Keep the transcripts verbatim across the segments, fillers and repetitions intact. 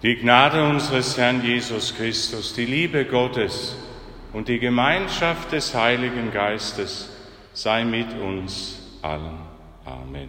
Die Gnade unseres Herrn Jesus Christus, die Liebe Gottes und die Gemeinschaft des Heiligen Geistes sei mit uns allen. Amen.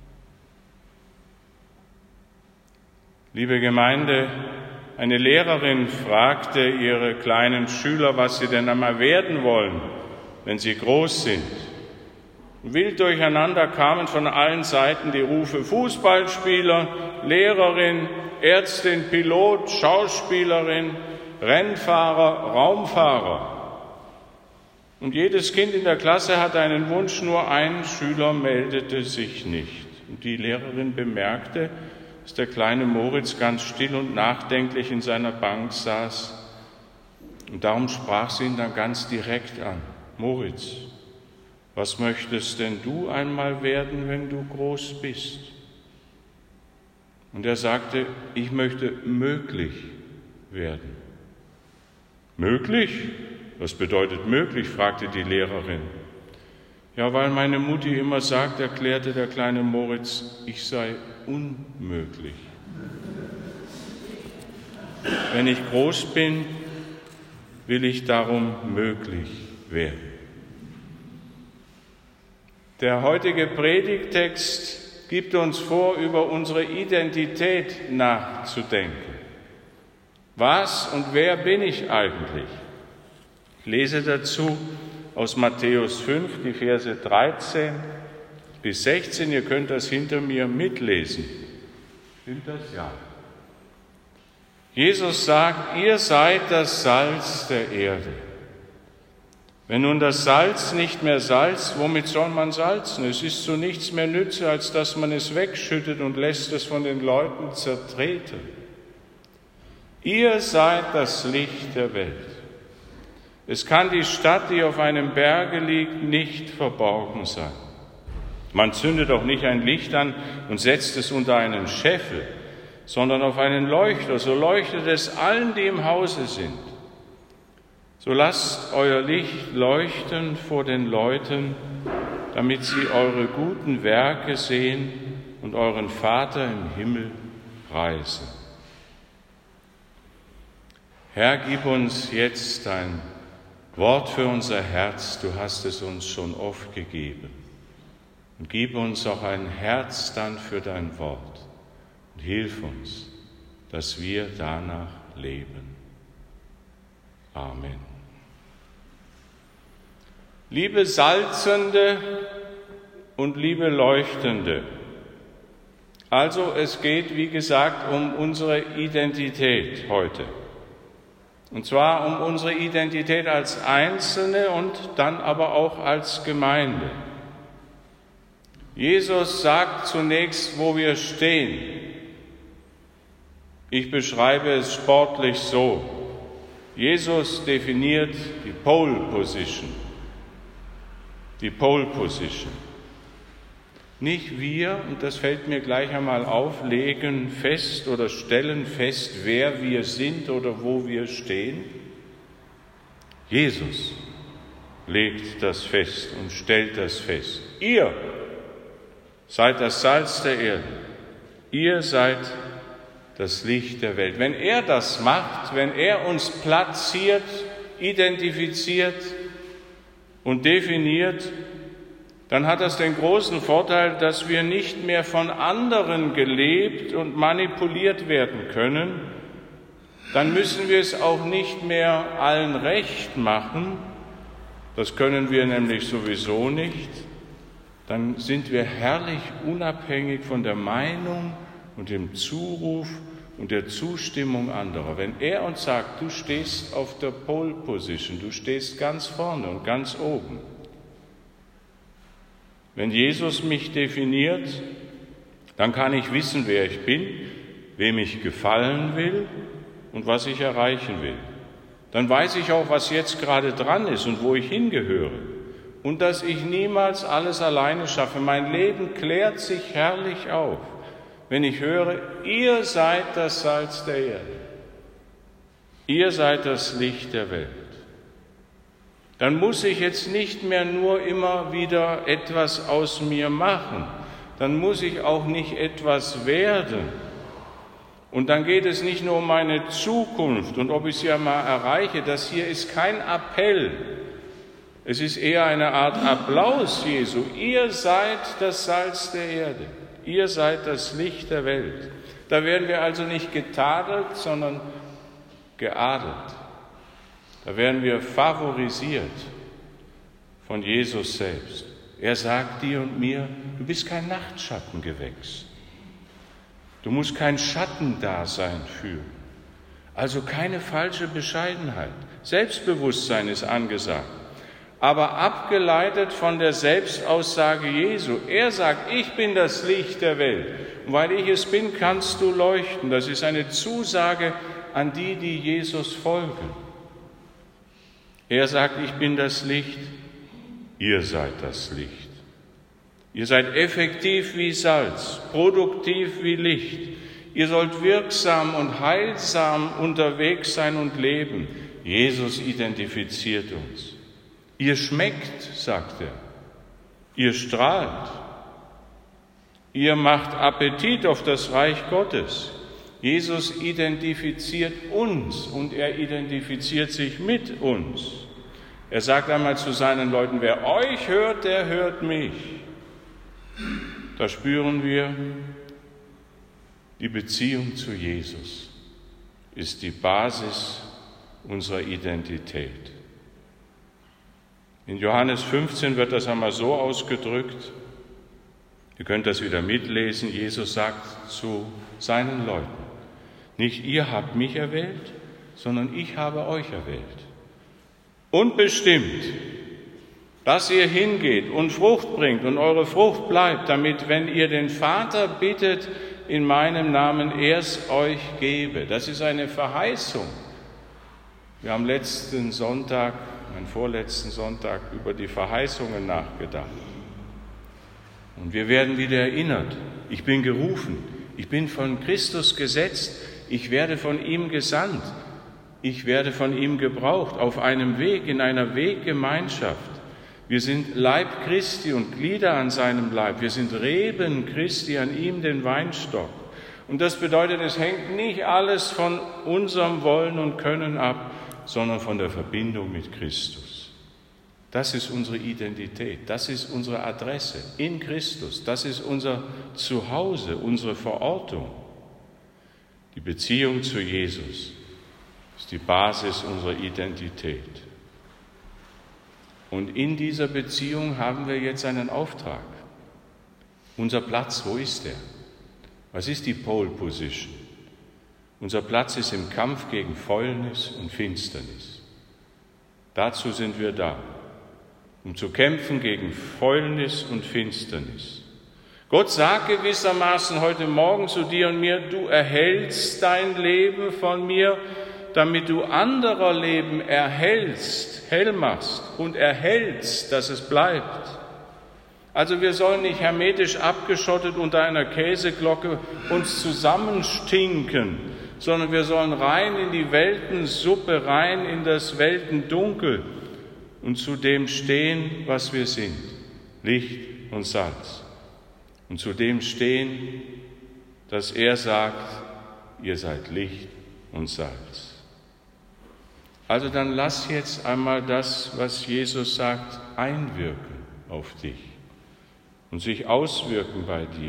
Liebe Gemeinde, eine Lehrerin fragte ihre kleinen Schüler, was sie denn einmal werden wollen, wenn sie groß sind. Wild durcheinander kamen von allen Seiten die Rufe Fußballspieler, Lehrerin, Ärztin, Pilot, Schauspielerin, Rennfahrer, Raumfahrer. Und jedes Kind in der Klasse hatte einen Wunsch, nur ein Schüler meldete sich nicht. Und die Lehrerin bemerkte, dass der kleine Moritz ganz still und nachdenklich in seiner Bank saß. Und darum sprach sie ihn dann ganz direkt an. Moritz, was möchtest denn du einmal werden, wenn du groß bist? Und er sagte, ich möchte möglich werden. Möglich? Was bedeutet möglich? Fragte die Lehrerin. Ja, weil meine Mutti immer sagt, erklärte der kleine Moritz, ich sei unmöglich. Wenn ich groß bin, will ich darum möglich werden. Der heutige Predigttext gibt uns vor, über unsere Identität nachzudenken. Was und wer bin ich eigentlich? Ich lese dazu aus Matthäus fünf, die Verse dreizehn bis sechzehn. Ihr könnt das hinter mir mitlesen. Stimmt das? Ja. Jesus sagt, ihr seid das Salz der Erde. Wenn nun das Salz nicht mehr salzt, womit soll man salzen? Es ist zu nichts mehr nütze, als dass man es wegschüttet und lässt es von den Leuten zertreten. Ihr seid das Licht der Welt. Es kann die Stadt, die auf einem Berge liegt, nicht verborgen sein. Man zündet auch nicht ein Licht an und setzt es unter einen Scheffel, sondern auf einen Leuchter, so leuchtet es allen, die im Hause sind. So lasst euer Licht leuchten vor den Leuten, damit sie eure guten Werke sehen und euren Vater im Himmel preisen. Herr, gib uns jetzt dein Wort für unser Herz, du hast es uns schon oft gegeben. Und gib uns auch ein Herz dann für dein Wort und hilf uns, dass wir danach leben. Amen. Liebe Salzende und liebe Leuchtende, also es geht, wie gesagt, um unsere Identität heute. Und zwar um unsere Identität als Einzelne und dann aber auch als Gemeinde. Jesus sagt zunächst, wo wir stehen. Ich beschreibe es sportlich so. Jesus definiert die Pole Position. Die Pole Position. Nicht wir, und das fällt mir gleich einmal auf, legen fest oder stellen fest, wer wir sind oder wo wir stehen. Jesus legt das fest und stellt das fest. Ihr seid das Salz der Erde. Ihr seid das Licht der Welt. Wenn er das macht, wenn er uns platziert, identifiziert und definiert, dann hat das den großen Vorteil, dass wir nicht mehr von anderen gelebt und manipuliert werden können. Dann müssen wir es auch nicht mehr allen recht machen. Das können wir nämlich sowieso nicht. Dann sind wir herrlich unabhängig von der Meinung und dem Zuruf und der Zustimmung anderer. Wenn er uns sagt, du stehst auf der Pole Position, du stehst ganz vorne und ganz oben. Wenn Jesus mich definiert, dann kann ich wissen, wer ich bin, wem ich gefallen will und was ich erreichen will. Dann weiß ich auch, was jetzt gerade dran ist und wo ich hingehöre. Und dass ich niemals alles alleine schaffe. Mein Leben klärt sich herrlich auf, wenn ich höre, ihr seid das Salz der Erde. Ihr seid das Licht der Welt. Dann muss ich jetzt nicht mehr nur immer wieder etwas aus mir machen. Dann muss ich auch nicht etwas werden. Und dann geht es nicht nur um meine Zukunft und ob ich sie einmal erreiche. Das hier ist kein Appell. Es ist eher eine Art Applaus Jesu. Ihr seid das Salz der Erde. Ihr seid das Licht der Welt. Da werden wir also nicht getadelt, sondern geadelt. Da werden wir favorisiert von Jesus selbst. Er sagt dir und mir, du bist kein Nachtschattengewächs. Du musst kein Schattendasein führen. Also keine falsche Bescheidenheit. Selbstbewusstsein ist angesagt. Aber abgeleitet von der Selbstaussage Jesu. Er sagt, ich bin das Licht der Welt. Und weil ich es bin, kannst du leuchten. Das ist eine Zusage an die, die Jesus folgen. Er sagt, ich bin das Licht. Ihr seid das Licht. Ihr seid effektiv wie Salz, produktiv wie Licht. Ihr sollt wirksam und heilsam unterwegs sein und leben. Jesus identifiziert uns. Ihr schmeckt, sagt er. Ihr strahlt. Ihr macht Appetit auf das Reich Gottes. Jesus identifiziert uns und er identifiziert sich mit uns. Er sagt einmal zu seinen Leuten, wer euch hört, der hört mich. Da spüren wir, die Beziehung zu Jesus ist die Basis unserer Identität. In Johannes fünfzehn wird das einmal so ausgedrückt, ihr könnt das wieder mitlesen, Jesus sagt zu seinen Leuten, nicht ihr habt mich erwählt, sondern ich habe euch erwählt. Und bestimmt, dass ihr hingeht und Frucht bringt und eure Frucht bleibt, damit, wenn ihr den Vater bittet, in meinem Namen er es euch gebe. Das ist eine Verheißung. Wir haben letzten Sonntag, meinen vorletzten Sonntag, über die Verheißungen nachgedacht. Und wir werden wieder erinnert, ich bin gerufen, ich bin von Christus gesetzt, ich werde von ihm gesandt, ich werde von ihm gebraucht, auf einem Weg, in einer Weggemeinschaft. Wir sind Leib Christi und Glieder an seinem Leib. Wir sind Reben Christi, an ihm den Weinstock. Und das bedeutet, es hängt nicht alles von unserem Wollen und Können ab, sondern von der Verbindung mit Christus. Das ist unsere Identität, das ist unsere Adresse in Christus, das ist unser Zuhause, unsere Verortung. Die Beziehung zu Jesus ist die Basis unserer Identität. Und in dieser Beziehung haben wir jetzt einen Auftrag. Unser Platz, wo ist er? Was ist die Pole Position? Unser Platz ist im Kampf gegen Fäulnis und Finsternis. Dazu sind wir da, um zu kämpfen gegen Fäulnis und Finsternis. Gott sagt gewissermaßen heute Morgen zu dir und mir, du erhältst dein Leben von mir, damit du anderer Leben erhältst, hell machst und erhältst, dass es bleibt. Also wir sollen nicht hermetisch abgeschottet unter einer Käseglocke uns zusammenstinken, sondern wir sollen rein in die Weltensuppe, rein in das Weltendunkel und zu dem stehen, was wir sind, Licht und Salz. Und zu dem stehen, dass er sagt, ihr seid Licht und Salz. Also dann lass jetzt einmal das, was Jesus sagt, einwirken auf dich und sich auswirken bei dir.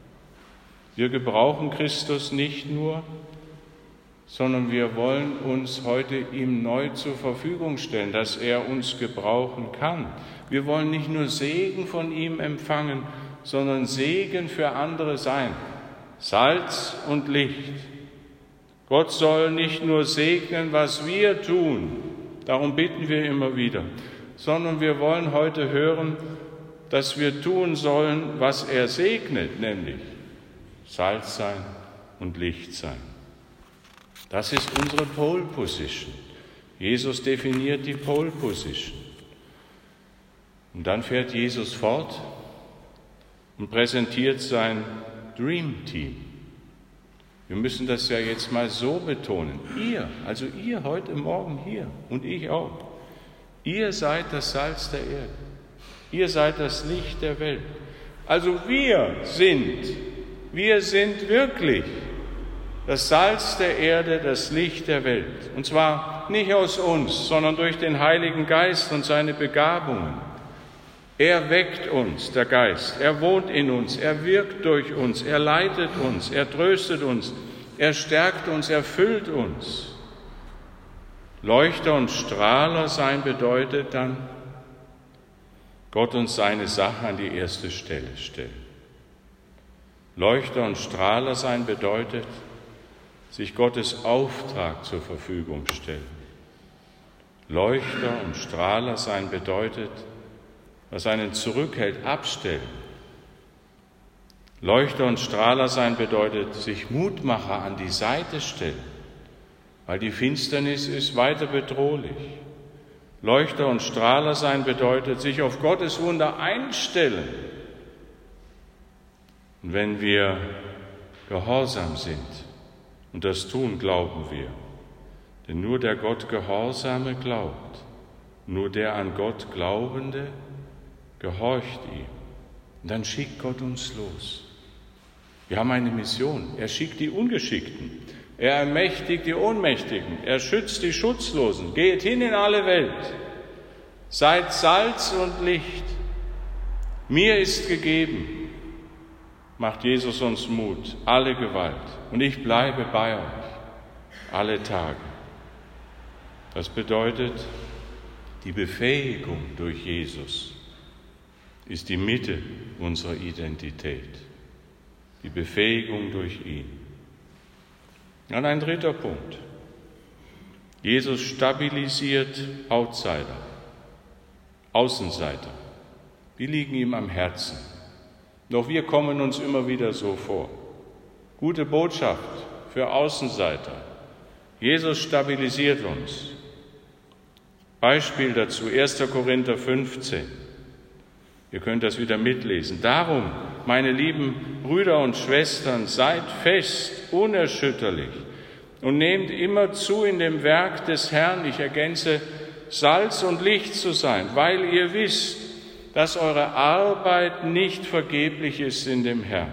Wir gebrauchen Christus nicht nur, sondern wir wollen uns heute ihm neu zur Verfügung stellen, dass er uns gebrauchen kann. Wir wollen nicht nur Segen von ihm empfangen, sondern Segen für andere sein. Salz und Licht. Gott soll nicht nur segnen, was wir tun, darum bitten wir immer wieder, sondern wir wollen heute hören, dass wir tun sollen, was er segnet, nämlich Salz sein und Licht sein. Das ist unsere Pole Position. Jesus definiert die Pole Position. Und dann fährt Jesus fort und präsentiert sein Dream Team. Wir müssen das ja jetzt mal so betonen. Ihr, also ihr heute Morgen hier und ich auch, ihr seid das Salz der Erde. Ihr seid das Licht der Welt. Also wir sind, wir sind wirklich das Salz der Erde, das Licht der Welt. Und zwar nicht aus uns, sondern durch den Heiligen Geist und seine Begabungen. Er weckt uns, der Geist. Er wohnt in uns, er wirkt durch uns, er leitet uns, er tröstet uns, er stärkt uns, er füllt uns. Leuchter und Strahler sein bedeutet dann, Gott und seine Sache an die erste Stelle stellen. Leuchter und Strahler sein bedeutet, sich Gottes Auftrag zur Verfügung stellen. Leuchter und Strahler sein bedeutet, was einen zurückhält, abstellen. Leuchter und Strahler sein bedeutet, sich Mutmacher an die Seite stellen, weil die Finsternis ist weiter bedrohlich. Leuchter und Strahler sein bedeutet, sich auf Gottes Wunder einstellen. Und wenn wir gehorsam sind, und das tun, glauben wir, denn nur der Gott Gehorsame glaubt, nur der an Gott Glaubende gehorcht ihm. Und dann schickt Gott uns los. Wir haben eine Mission. Er schickt die Ungeschickten. Er ermächtigt die Ohnmächtigen. Er schützt die Schutzlosen. Geht hin in alle Welt. Seid Salz und Licht. Mir ist gegeben, macht Jesus uns Mut, alle Gewalt. Und ich bleibe bei euch alle Tage. Das bedeutet, die Befähigung durch Jesus ist die Mitte unserer Identität. Die Befähigung durch ihn. Und ein dritter Punkt. Jesus stabilisiert Outsider, Außenseiter. Die liegen ihm am Herzen. Doch wir kommen uns immer wieder so vor. Gute Botschaft für Außenseiter. Jesus stabilisiert uns. Beispiel dazu, erster Korinther fünfzehn. Ihr könnt das wieder mitlesen. Darum, meine lieben Brüder und Schwestern, seid fest, unerschütterlich und nehmt immer zu in dem Werk des Herrn, ich ergänze, Salz und Licht zu sein, weil ihr wisst, dass eure Arbeit nicht vergeblich ist in dem Herrn.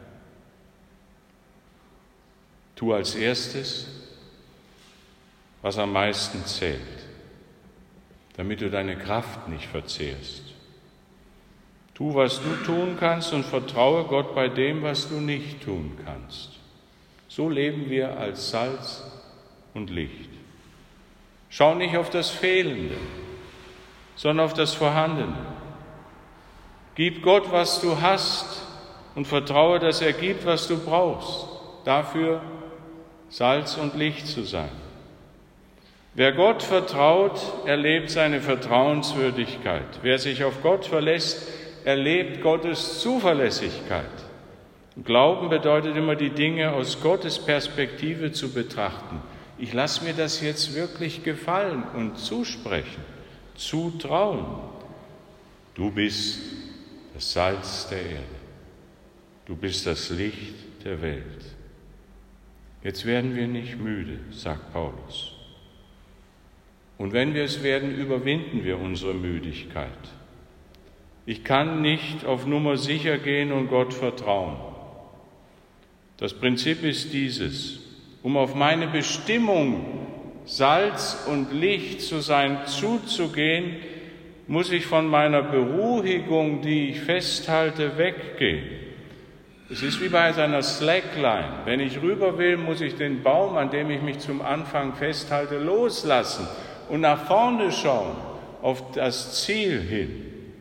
Tu als erstes, was am meisten zählt, damit du deine Kraft nicht verzehrst. Tu, was du tun kannst und vertraue Gott bei dem, was du nicht tun kannst. So leben wir als Salz und Licht. Schau nicht auf das Fehlende, sondern auf das Vorhandene. Gib Gott, was du hast und vertraue, dass er gibt, was du brauchst. Dafür Salz und Licht zu sein. Wer Gott vertraut, erlebt seine Vertrauenswürdigkeit. Wer sich auf Gott verlässt, erlebt Gottes Zuverlässigkeit. Glauben bedeutet immer, die Dinge aus Gottes Perspektive zu betrachten. Ich lasse mir das jetzt wirklich gefallen und zusprechen, zutrauen. Du bist das Salz der Erde. Du bist das Licht der Welt. Jetzt werden wir nicht müde, sagt Paulus. Und wenn wir es werden, überwinden wir unsere Müdigkeit. Ich kann nicht auf Nummer sicher gehen und Gott vertrauen. Das Prinzip ist dieses: Um auf meine Bestimmung, Salz und Licht zu sein, zuzugehen, muss ich von meiner Beruhigung, die ich festhalte, weggehen. Es ist wie bei einer Slackline. Wenn ich rüber will, muss ich den Baum, an dem ich mich zum Anfang festhalte, loslassen und nach vorne schauen, auf das Ziel hin.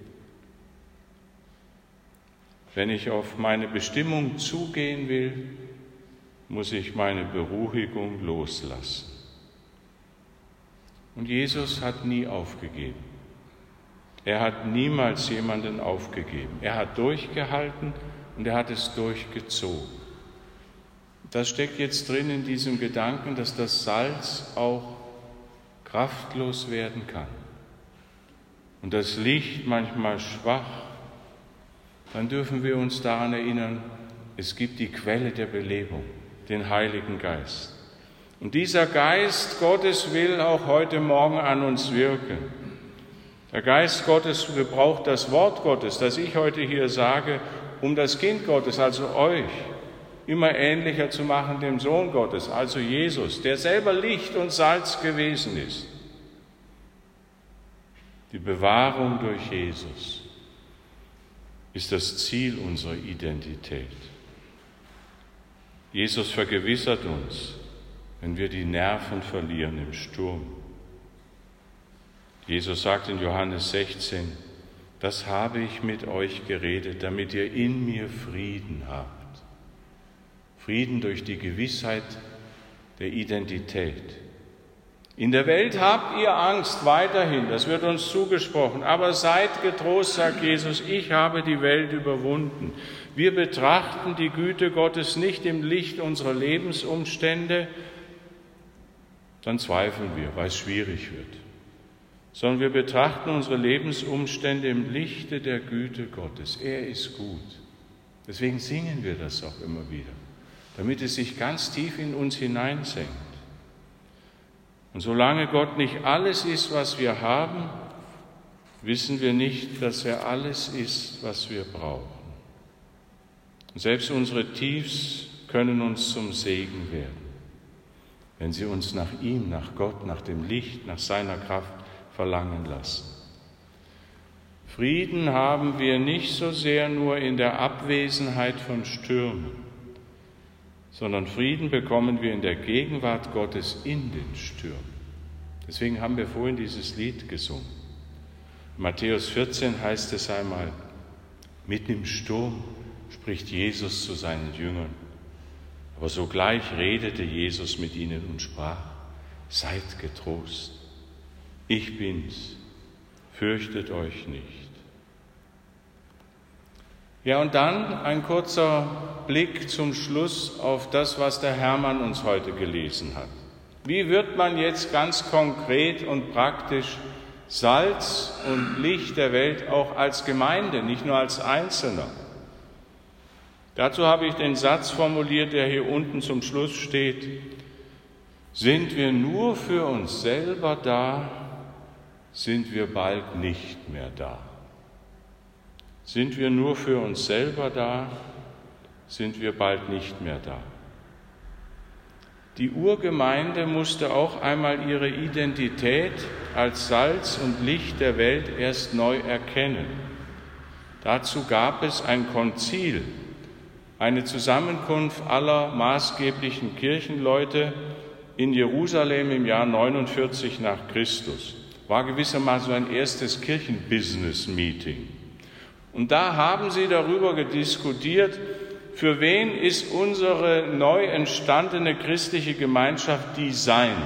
Wenn ich auf meine Bestimmung zugehen will, muss ich meine Beruhigung loslassen. Und Jesus hat nie aufgegeben. Er hat niemals jemanden aufgegeben. Er hat durchgehalten und er hat es durchgezogen. Das steckt jetzt drin in diesem Gedanken, dass das Salz auch kraftlos werden kann und das Licht manchmal schwach. Dann dürfen wir uns daran erinnern, es gibt die Quelle der Belebung, den Heiligen Geist. Und dieser Geist Gottes will auch heute Morgen an uns wirken. Der Geist Gottes gebraucht das Wort Gottes, das ich heute hier sage, um das Kind Gottes, also euch, immer ähnlicher zu machen dem Sohn Gottes, also Jesus, der selber Licht und Salz gewesen ist. Die Bewahrung durch Jesus ist das Ziel unserer Identität. Jesus vergewissert uns, wenn wir die Nerven verlieren im Sturm. Jesus sagt in Johannes sechzehn, das habe ich mit euch geredet, damit ihr in mir Frieden habt. Frieden durch die Gewissheit der Identität. In der Welt habt ihr Angst weiterhin, das wird uns zugesprochen, aber seid getrost, sagt Jesus, ich habe die Welt überwunden. Wir betrachten die Güte Gottes nicht im Licht unserer Lebensumstände, dann zweifeln wir, weil es schwierig wird, sondern wir betrachten unsere Lebensumstände im Lichte der Güte Gottes. Er ist gut. Deswegen singen wir das auch immer wieder, damit es sich ganz tief in uns hineinsenkt. Und solange Gott nicht alles ist, was wir haben, wissen wir nicht, dass er alles ist, was wir brauchen. Und selbst unsere Tiefs können uns zum Segen werden, wenn sie uns nach ihm, nach Gott, nach dem Licht, nach seiner Kraft verlangen lassen. Frieden haben wir nicht so sehr nur in der Abwesenheit von Stürmen, sondern Frieden bekommen wir in der Gegenwart Gottes in den Stürmen. Deswegen haben wir vorhin dieses Lied gesungen. In Matthäus vierzehn heißt es einmal, mitten im Sturm spricht Jesus zu seinen Jüngern. Aber sogleich redete Jesus mit ihnen und sprach, seid getrost, ich bin's, fürchtet euch nicht. Ja, und dann ein kurzer Blick zum Schluss auf das, was der Hermann uns heute gelesen hat. Wie wird man jetzt ganz konkret und praktisch Salz und Licht der Welt auch als Gemeinde, nicht nur als Einzelner? Dazu habe ich den Satz formuliert, der hier unten zum Schluss steht. Sind wir nur für uns selber da, sind wir bald nicht mehr da. Sind wir nur für uns selber da, sind wir bald nicht mehr da. Die Urgemeinde musste auch einmal ihre Identität als Salz und Licht der Welt erst neu erkennen. Dazu gab es ein Konzil, eine Zusammenkunft aller maßgeblichen Kirchenleute in Jerusalem im Jahr neunundvierzig nach Christus. War gewissermaßen ein erstes Kirchenbusiness-Meeting. Und da haben sie darüber diskutiert, für wen ist unsere neu entstandene christliche Gemeinschaft designt?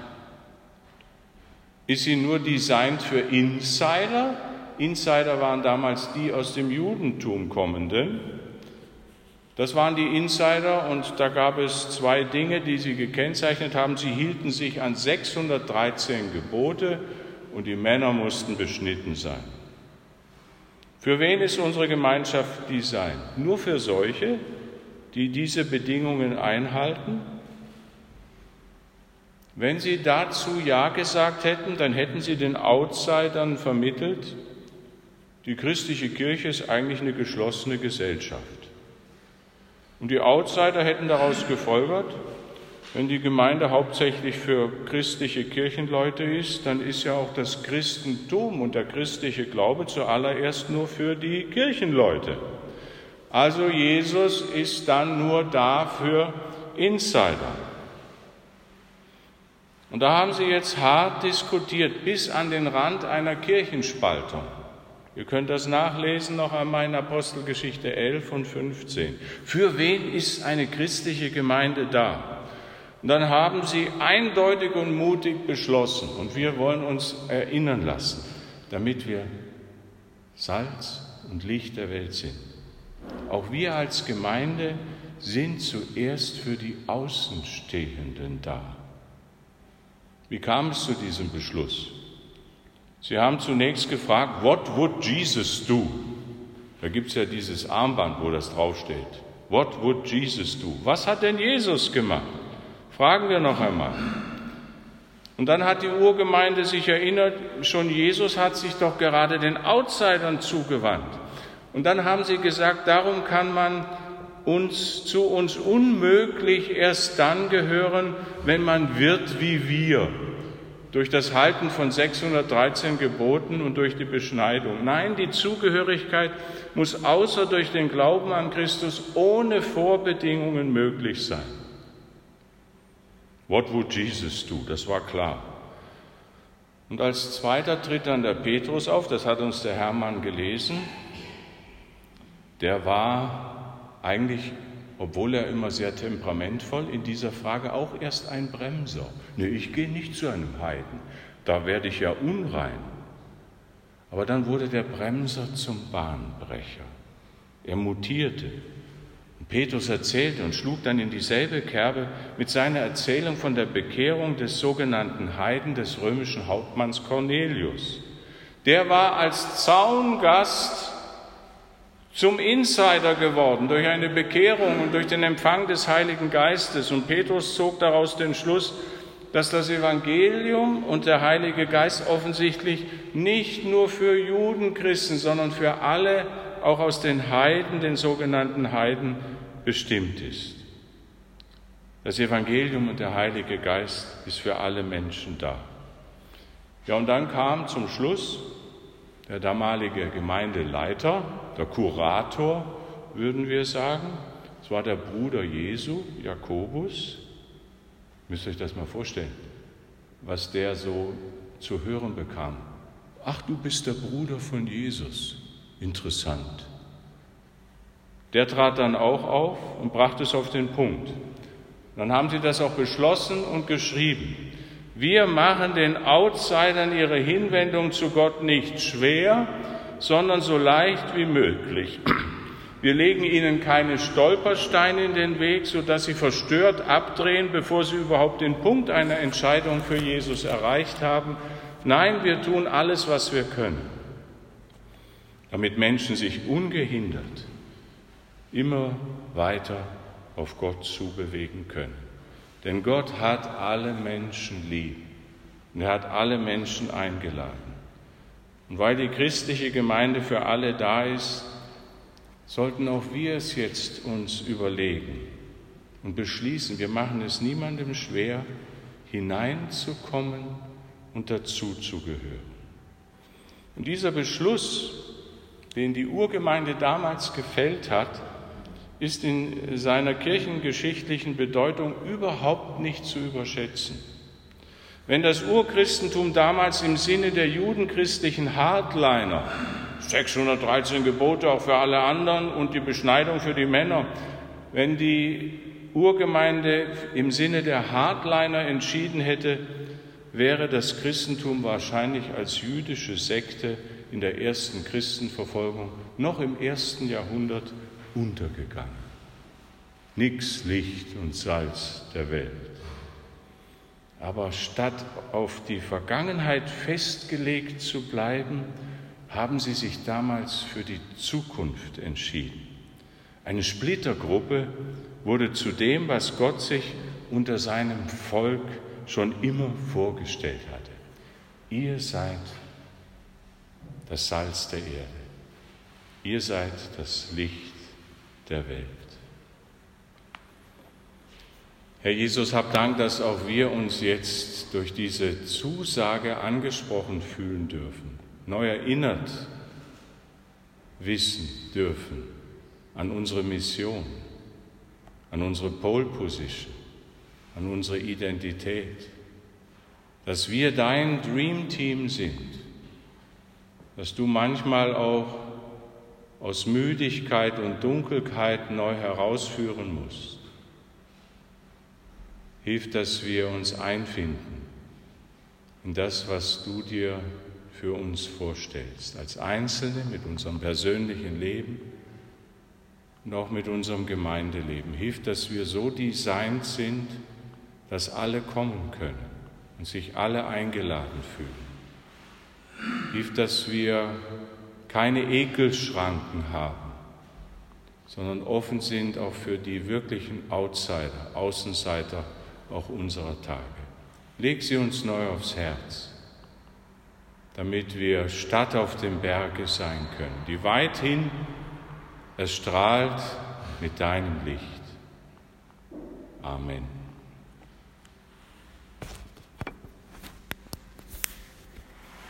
Ist sie nur designt für Insider? Insider waren damals die aus dem Judentum kommenden. Das waren die Insider und da gab es zwei Dinge, die sie gekennzeichnet haben. Sie hielten sich an sechshundertdreizehn Gebote und die Männer mussten beschnitten sein. Für wen ist unsere Gemeinschaft designt? Nur für solche, die diese Bedingungen einhalten? Wenn sie dazu Ja gesagt hätten, dann hätten sie den Outsidern vermittelt, die christliche Kirche ist eigentlich eine geschlossene Gesellschaft. Und die Outsider hätten daraus gefolgert, wenn die Gemeinde hauptsächlich für christliche Kirchenleute ist, dann ist ja auch das Christentum und der christliche Glaube zuallererst nur für die Kirchenleute. Also Jesus ist dann nur da für Insider. Und da haben sie jetzt hart diskutiert, bis an den Rand einer Kirchenspaltung. Ihr könnt das nachlesen noch einmal in Apostelgeschichte elf und fünfzehn. Für wen ist eine christliche Gemeinde da? Und dann haben sie eindeutig und mutig beschlossen, und wir wollen uns erinnern lassen, damit wir Salz und Licht der Welt sind. Auch wir als Gemeinde sind zuerst für die Außenstehenden da. Wie kam es zu diesem Beschluss? Sie haben zunächst gefragt, what would Jesus do? Da gibt es ja dieses Armband, wo das draufsteht. What would Jesus do? Was hat denn Jesus gemacht? Fragen wir noch einmal. Und dann hat die Urgemeinde sich erinnert, schon Jesus hat sich doch gerade den Outsidern zugewandt. Und dann haben sie gesagt, darum kann man uns zu uns unmöglich erst dann gehören, wenn man wird wie wir, durch das Halten von sechshundertdreizehn Geboten und durch die Beschneidung. Nein, die Zugehörigkeit muss außer durch den Glauben an Christus ohne Vorbedingungen möglich sein. What would Jesus do? Das war klar. Und als zweiter tritt dann der Petrus auf, das hat uns der Hermann gelesen. Der war eigentlich, obwohl er immer sehr temperamentvoll, in dieser Frage auch erst ein Bremser. Nee, ich gehe nicht zu einem Heiden, da werde ich ja unrein. Aber dann wurde der Bremser zum Bahnbrecher. Er mutierte. Und Petrus erzählte und schlug dann in dieselbe Kerbe mit seiner Erzählung von der Bekehrung des sogenannten Heiden, des römischen Hauptmanns Cornelius. Der war als Zaungast zum Insider geworden durch eine Bekehrung und durch den Empfang des Heiligen Geistes. Und Petrus zog daraus den Schluss, dass das Evangelium und der Heilige Geist offensichtlich nicht nur für Judenchristen, sondern für alle, auch aus den Heiden, den sogenannten Heiden, bestimmt ist. Das Evangelium und der Heilige Geist ist für alle Menschen da. Ja, und dann kam zum Schluss der damalige Gemeindeleiter, der Kurator, würden wir sagen. Es war der Bruder Jesu, Jakobus. Müsst ihr euch das mal vorstellen, was der so zu hören bekam. Ach, du bist der Bruder von Jesus. Interessant. Der trat dann auch auf und brachte es auf den Punkt. Dann haben sie das auch beschlossen und geschrieben. Wir machen den Outsidern ihre Hinwendung zu Gott nicht schwer, sondern so leicht wie möglich. Wir legen ihnen keine Stolpersteine in den Weg, sodass sie verstört abdrehen, bevor sie überhaupt den Punkt einer Entscheidung für Jesus erreicht haben. Nein, wir tun alles, was wir können, damit Menschen sich ungehindert immer weiter auf Gott zubewegen können. Denn Gott hat alle Menschen lieb und er hat alle Menschen eingeladen. Und weil die christliche Gemeinde für alle da ist, sollten auch wir es jetzt uns überlegen und beschließen, wir machen es niemandem schwer, hineinzukommen und dazuzugehören. Und dieser Beschluss, den die Urgemeinde damals gefällt hat, ist in seiner kirchengeschichtlichen Bedeutung überhaupt nicht zu überschätzen. Wenn das Urchristentum damals im Sinne der judenchristlichen Hardliner, sechshundertdreizehn Gebote auch für alle anderen und die Beschneidung für die Männer, wenn die Urgemeinde im Sinne der Hardliner entschieden hätte, wäre das Christentum wahrscheinlich als jüdische Sekte in der ersten Christenverfolgung noch im ersten Jahrhundert untergegangen. Nix Licht und Salz der Welt. Aber statt auf die Vergangenheit festgelegt zu bleiben, haben sie sich damals für die Zukunft entschieden. Eine Splittergruppe wurde zu dem, was Gott sich unter seinem Volk schon immer vorgestellt hatte. Ihr seid das Salz der Erde. Ihr seid das Licht der Welt. Herr Jesus, hab Dank, dass auch wir uns jetzt durch diese Zusage angesprochen fühlen dürfen, neu erinnert wissen dürfen an unsere Mission, an unsere Pole Position, an unsere Identität, dass wir dein Dream Team sind, dass du manchmal auch aus Müdigkeit und Dunkelheit neu herausführen musst. Hilf, dass wir uns einfinden in das, was du dir für uns vorstellst, als Einzelne mit unserem persönlichen Leben und auch mit unserem Gemeindeleben. Hilf, dass wir so designt sind, dass alle kommen können und sich alle eingeladen fühlen. Hilf, dass wir keine Ekelschranken haben, sondern offen sind auch für die wirklichen Outsider, Außenseiter auch unserer Tage. Leg sie uns neu aufs Herz, damit wir Stadt auf dem Berge sein können, die weithin erstrahlt mit deinem Licht. Amen.